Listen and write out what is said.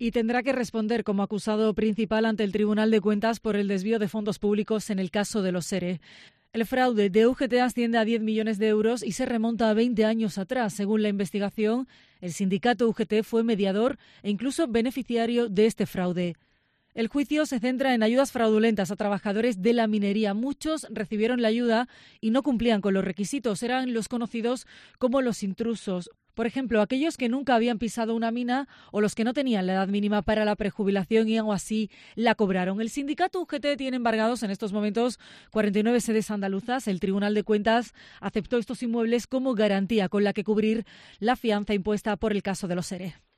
y tendrá que responder como acusado principal ante el Tribunal de Cuentas por el desvío de fondos públicos en el caso de los ERE. El fraude de UGT asciende a 10 millones de euros y se remonta a 20 años atrás. Según la investigación, el sindicato UGT fue mediador e incluso beneficiario de este fraude. El juicio se centra en ayudas fraudulentas a trabajadores de la minería. Muchos recibieron la ayuda y no cumplían con los requisitos. Eran los conocidos como los intrusos. Por ejemplo, aquellos que nunca habían pisado una mina o los que no tenían la edad mínima para la prejubilación y aún así la cobraron. El sindicato UGT tiene embargados en estos momentos 49 sedes andaluzas. El Tribunal de Cuentas aceptó estos inmuebles como garantía con la que cubrir la fianza impuesta por el caso de los ERE.